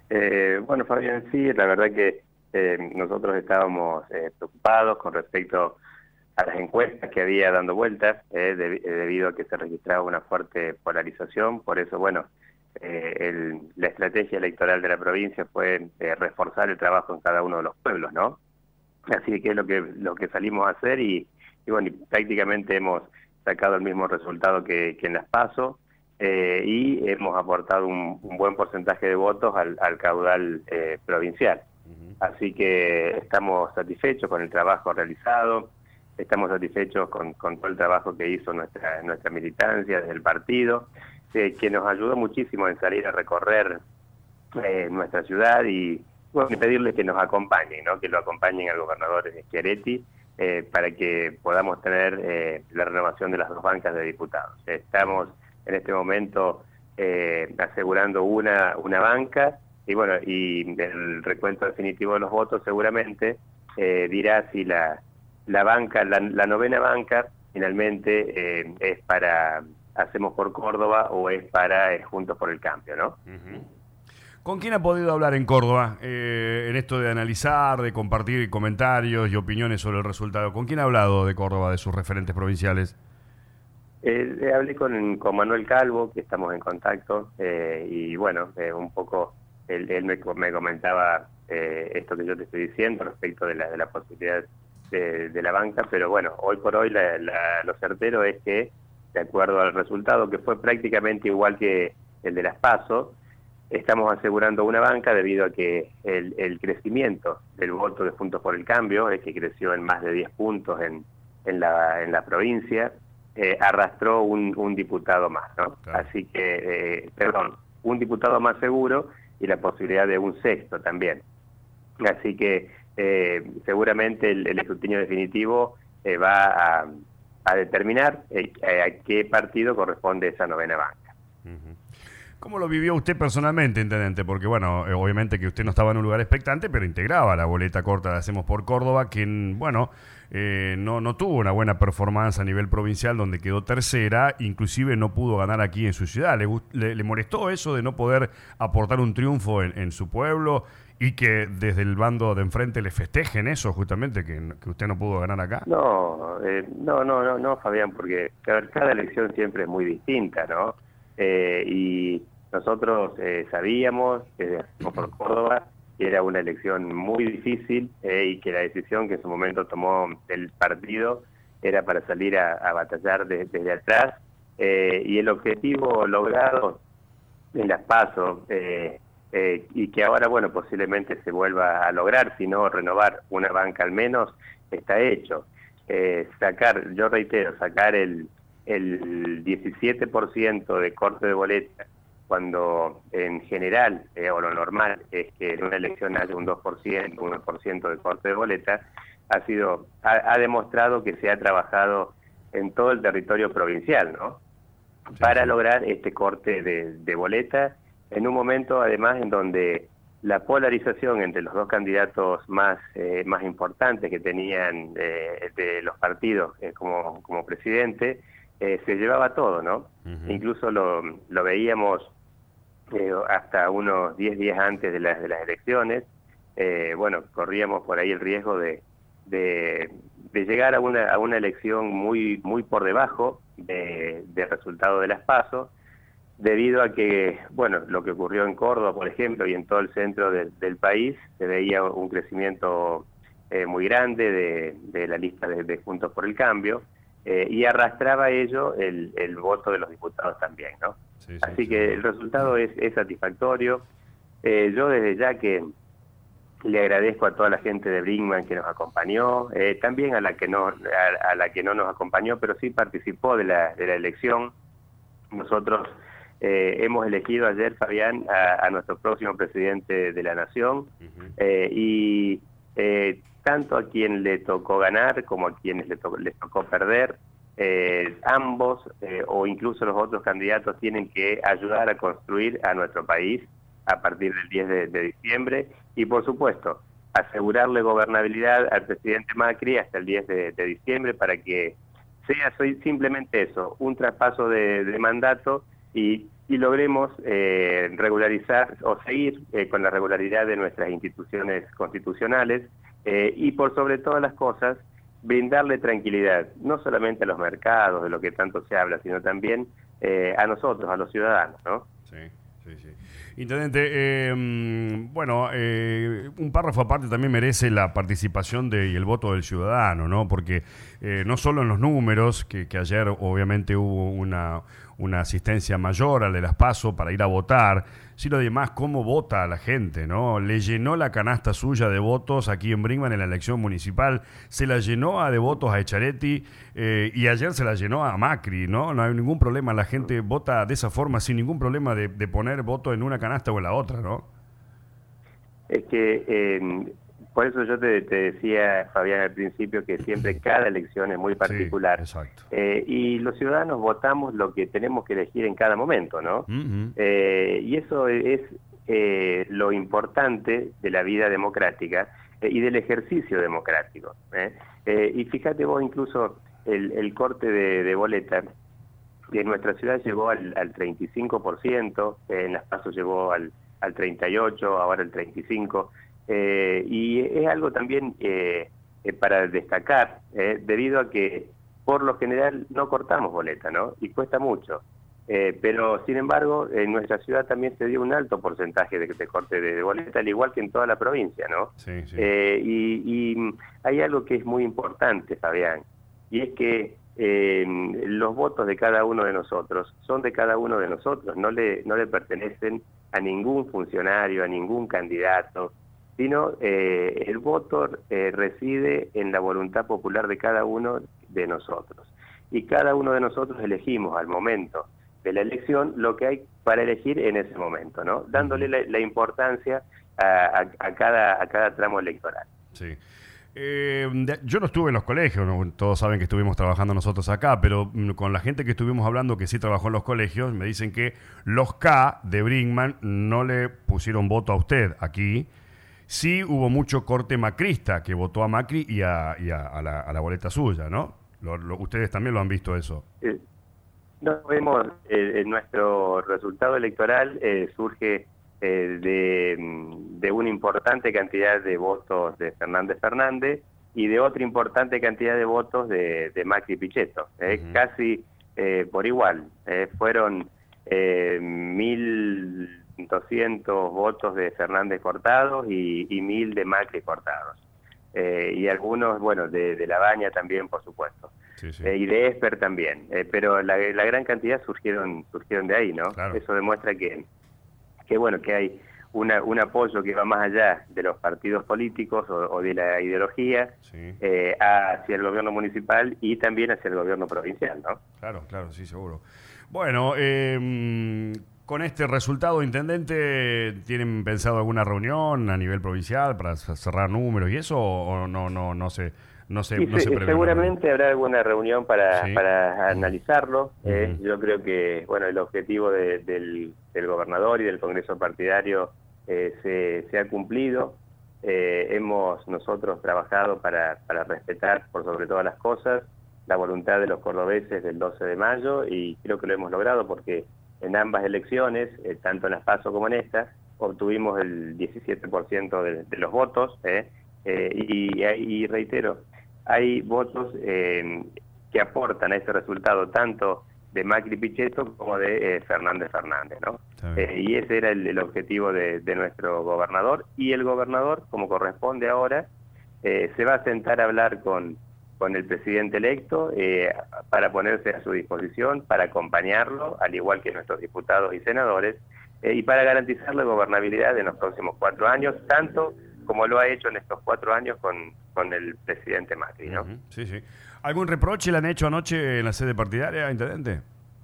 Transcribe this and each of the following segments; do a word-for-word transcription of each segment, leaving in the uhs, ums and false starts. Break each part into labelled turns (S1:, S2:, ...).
S1: Eh, bueno, Fabián, sí, la verdad que eh, nosotros estábamos eh, preocupados con respecto a las encuestas que había dando vueltas, eh, de- eh, debido a que se registraba una fuerte polarización. Por eso, bueno, eh, el- la estrategia electoral de la provincia fue eh, reforzar el trabajo en cada uno de los pueblos, ¿no? Así que es lo que lo que salimos a hacer y, y bueno, y prácticamente hemos sacado el mismo resultado que, que en las PASO, eh, y hemos aportado un, un buen porcentaje de votos al, al caudal eh, provincial.
S2: Ujú.
S1: Así que estamos satisfechos con el trabajo realizado, estamos satisfechos con, con todo el trabajo que hizo nuestra, nuestra militancia desde el partido, eh, que nos ayudó muchísimo en salir a recorrer eh, nuestra ciudad y, bueno, y pedirles que nos acompañen, ¿no? Que lo acompañen al gobernador Schiaretti, eh, para que podamos tener eh, la renovación de las dos bancas de diputados. Estamos en este momento eh, asegurando una, una banca y bueno, y el recuento definitivo de los votos seguramente eh, dirá si la, la banca, la, la novena banca finalmente eh, es para Hacemos por Córdoba o es para eh, Juntos por el Cambio, ¿no?
S2: Ujú. ¿Con quién ha podido hablar en Córdoba eh, en esto de analizar, de compartir comentarios y opiniones sobre el resultado? ¿Con quién ha hablado de Córdoba, de sus referentes provinciales?
S1: Eh, eh, hablé con, con Manuel Calvo, que estamos en contacto, eh, y bueno, eh, un poco él, él me, me comentaba eh, esto que yo te estoy diciendo respecto de la, de la posibilidad de, de la banca, pero bueno, hoy por hoy la, la, lo certero es que, de acuerdo al resultado, que fue prácticamente igual que el de las PASO, estamos asegurando una banca debido a que el, el crecimiento del voto de Juntos por el Cambio, es que creció en más de diez puntos en, en, la, en la provincia, eh, arrastró un, un diputado más, ¿no?
S2: Claro.
S1: Así que, eh, perdón, un diputado más seguro y la posibilidad de un sexto también. Así que eh, seguramente el, el escrutinio definitivo eh, va a, a determinar eh, a qué partido corresponde esa novena banca.
S2: Ujú. ¿Cómo lo vivió usted personalmente, intendente? Porque, bueno, eh, obviamente que usted no estaba en un lugar expectante, pero integraba la boleta corta de Hacemos por Córdoba, quien, bueno, eh, no, no tuvo una buena performance a nivel provincial, donde quedó tercera, inclusive no pudo ganar aquí en su ciudad. ¿Le, gust- le, le molestó eso de no poder aportar un triunfo en, en su pueblo y que desde el bando de enfrente le festejen eso, justamente, que, que usted no pudo ganar acá?
S1: No, eh, no, no, no, no, Fabián, porque a ver, cada elección siempre es muy distinta, ¿no? Eh, y nosotros eh, sabíamos desde Hacemos por Córdoba que era una elección muy difícil, eh, y que la decisión que en su momento tomó el partido era para salir a, a batallar de- desde atrás, eh, y el objetivo logrado en las PASO, eh, eh, y que ahora, bueno, posiblemente se vuelva a lograr, si no renovar una banca al menos, está hecho. Eh, sacar, yo reitero, sacar el, el diecisiete por ciento de corte de boleta, cuando en general, eh, o lo normal, es que en una elección haya un dos por ciento, uno por ciento de corte de boleta, ha sido, ha, ha demostrado que se ha trabajado en todo el territorio provincial, ¿no?
S2: Sí,
S1: Para
S2: sí.
S1: lograr este corte de, de boleta, en un momento además en donde la polarización entre los dos candidatos más, eh, más importantes que tenían eh, de los partidos eh, como, como presidente, eh, se llevaba todo, ¿no?
S2: Ujú.
S1: Incluso lo, lo veíamos eh, hasta unos diez días antes de las, de las elecciones. Eh, bueno, corríamos por ahí el riesgo de, de, de llegar a una, a una elección muy, muy por debajo de, del resultado de las PASO, debido a que, bueno, lo que ocurrió en Córdoba, por ejemplo, y en todo el centro de, del país, se veía un crecimiento eh, muy grande de, de la lista de, de Juntos por el Cambio, eh, y arrastraba ello el, el voto de los diputados también, ¿no?
S2: Sí, sí,
S1: Así
S2: sin
S1: que el
S2: duda.
S1: resultado es, es satisfactorio. Eh, yo desde ya que le agradezco a toda la gente de Brinkman que nos acompañó, eh, también a la que no a, a la que no nos acompañó, pero sí participó de la, de la elección. Nosotros eh, hemos elegido ayer, Fabián, a, a nuestro próximo presidente de la Nación,
S2: Ujú.
S1: eh, y eh, tanto a quien le tocó ganar como a quienes le tocó, les tocó perder, eh, ambos eh, o incluso los otros candidatos tienen que ayudar a construir a nuestro país a partir del diez de, de diciembre y, por supuesto, asegurarle gobernabilidad al presidente Macri hasta el diez de, de diciembre para que sea soy simplemente eso, un traspaso de, de mandato y y logremos eh, regularizar o seguir eh, con la regularidad de nuestras instituciones constitucionales eh, y por sobre todas las cosas brindarle tranquilidad, no solamente a los mercados, de lo que tanto se habla, sino también eh, a nosotros, a los ciudadanos, ¿no?
S2: Sí, sí, sí. Intendente, eh, bueno, eh, un párrafo aparte también merece la participación de, y el voto del ciudadano, ¿no? Porque eh, no solo en los números, que, que ayer obviamente hubo una, una asistencia mayor al de las PASO para ir a votar, sino además cómo vota la gente, ¿no? Le llenó la canasta suya de votos aquí en Brinkman en la elección municipal, se la llenó a de votos a Echaretti eh, y ayer se la llenó a Macri, ¿no? No hay ningún problema, la gente vota de esa forma sin ningún problema de, de poner voto en una canasta o en la otra, ¿no?
S1: Es que eh, por eso yo te, te decía, Fabián, al principio, que siempre cada elección es muy particular.
S2: Sí, exacto.
S1: Eh, y los ciudadanos votamos lo que tenemos que elegir en cada momento, ¿no?
S2: Uh-huh.
S1: Eh, y eso es eh, lo importante de la vida democrática eh, y del ejercicio democrático. ¿eh? Eh, y fíjate vos, incluso el, el corte de, de boleta de nuestra ciudad llegó al, al treinta y cinco por ciento, eh, en Las PASO llegó al, al treinta y ocho por ciento, ahora al treinta y cinco por ciento. Eh, y es algo también eh, eh, para destacar, eh, debido a que por lo general no cortamos boleta, ¿no? Y cuesta mucho. Eh, pero, sin embargo, en nuestra ciudad también se dio un alto porcentaje de, de corte de, de boleta, al igual que en toda la provincia, ¿no?
S2: Sí, sí.
S1: Eh, y, y hay algo que es muy importante, Fabián, y es que eh, los votos de cada uno de nosotros son de cada uno de nosotros, no le, no le pertenecen a ningún funcionario, a ningún candidato, sino eh, el voto eh, reside en la voluntad popular de cada uno de nosotros. Y cada uno de nosotros elegimos al momento de la elección lo que hay para elegir en ese momento, ¿no? Dándole la, la importancia a, a, a, cada, a cada tramo electoral.
S2: Sí. Eh, yo no estuve en los colegios, ¿no? Todos saben que estuvimos trabajando nosotros acá, pero con la gente que estuvimos hablando que sí trabajó en los colegios, me dicen que los K de Brinkman no le pusieron voto a usted aquí. Sí hubo mucho corte macrista que votó a Macri y a, y a, a, la, a la boleta suya, ¿no? Lo, lo, ustedes también lo han visto eso.
S1: Eh, no vemos, eh, nuestro resultado electoral eh, surge eh, de, de una importante cantidad de votos de Fernández Fernández y de otra importante cantidad de votos de, de Macri Pichetto, eh, uh-huh. casi eh, por igual. Eh, fueron eh, mil doscientos votos de Fernández cortados y, y mil de Macri cortados. Eh, y algunos, bueno, de, de Labaña también, por supuesto. Sí, sí. Eh, y de Esper también. Eh, pero la, la gran cantidad surgieron surgieron de ahí, ¿no? Claro. Eso demuestra que, que bueno, que hay una, un apoyo que va más allá de los partidos políticos o, o de la ideología, sí. eh, hacia el gobierno municipal y también hacia el gobierno provincial, ¿no?
S2: Claro, claro, sí, seguro. Bueno, eh... con este resultado, intendente, ¿tienen pensado alguna reunión a nivel provincial para cerrar números y eso o no no no se no se,
S1: sí,
S2: no se
S1: prevé? Seguramente habrá alguna reunión para, ¿sí? para analizarlo. Uh-huh. eh, yo creo que bueno el objetivo de, del, del gobernador y del Congreso partidario eh, se, se ha cumplido. Eh, hemos nosotros trabajado para, para respetar por sobre todas las cosas la voluntad de los cordobeses del doce de mayo y creo que lo hemos logrado porque en ambas elecciones, eh, tanto en las PASO como en esta, obtuvimos el diecisiete por ciento de, de los votos, eh, eh, y, y reitero, hay votos eh, que aportan a ese resultado tanto de Macri Pichetto como de eh, Fernández Fernández, ¿no? Eh, y ese era el, el objetivo de, de nuestro gobernador, y el gobernador, como corresponde ahora, eh, se va a sentar a hablar con con el presidente electo eh, para ponerse a su disposición, para acompañarlo, al igual que nuestros diputados y senadores, eh, y para garantizar la gobernabilidad en los próximos cuatro años, tanto como lo ha hecho en estos cuatro años con, con el presidente Macri, ¿no?
S2: Uh-huh. Sí, sí. ¿Algún reproche le han hecho anoche en la sede partidaria, intendente?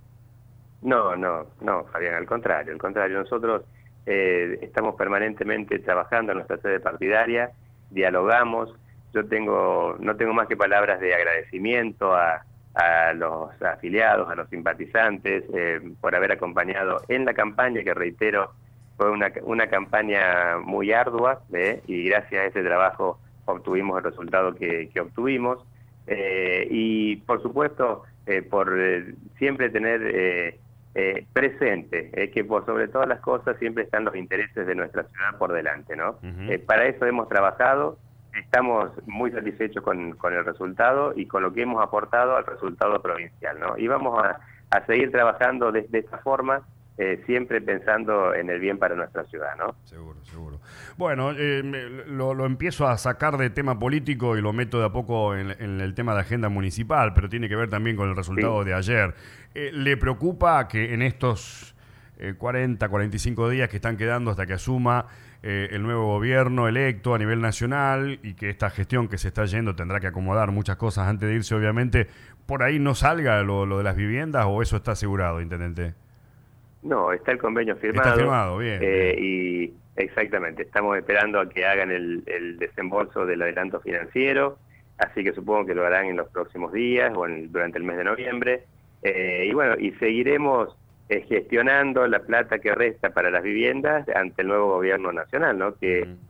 S1: No, no, no, Fabián, al contrario, al contrario. Nosotros eh, estamos permanentemente trabajando en nuestra sede partidaria, dialogamos. Yo tengo no tengo más que palabras de agradecimiento a, a los afiliados, a los simpatizantes, eh, por haber acompañado en la campaña, que reitero, fue una, una campaña muy ardua, ¿eh? Y gracias a ese trabajo obtuvimos el resultado que, que obtuvimos. Eh, y por supuesto, eh, por eh, siempre tener eh, eh, presente, eh, que por sobre todas las cosas siempre están los intereses de nuestra ciudad por delante, ¿no? Uh-huh. eh, para eso hemos trabajado, estamos muy satisfechos con, con el resultado y con lo que hemos aportado al resultado provincial, ¿no? Y vamos a, a seguir trabajando de, de esta forma, Eh, siempre pensando en el bien para nuestra ciudad, ¿no?
S2: Seguro, seguro. Bueno, eh, lo, lo empiezo a sacar de tema político y lo meto de a poco en, en el tema de agenda municipal, pero tiene que ver también con el resultado sí. de ayer. Eh, ¿Le preocupa que en estos eh, cuarenta, cuarenta y cinco días que están quedando hasta que asuma eh, el nuevo gobierno electo a nivel nacional y que esta gestión que se está yendo tendrá que acomodar muchas cosas antes de irse, obviamente, por ahí no salga lo, lo de las viviendas o eso está asegurado, intendente?
S1: No, está el convenio firmado.
S2: Está firmado, bien,
S1: eh,
S2: bien.
S1: Y exactamente, estamos esperando a que hagan el, el desembolso del adelanto financiero, así que supongo que lo harán en los próximos días o en, durante el mes de noviembre. Eh, y bueno, y seguiremos eh, gestionando la plata que resta para las viviendas ante el nuevo gobierno nacional, ¿no? Que, uh-huh.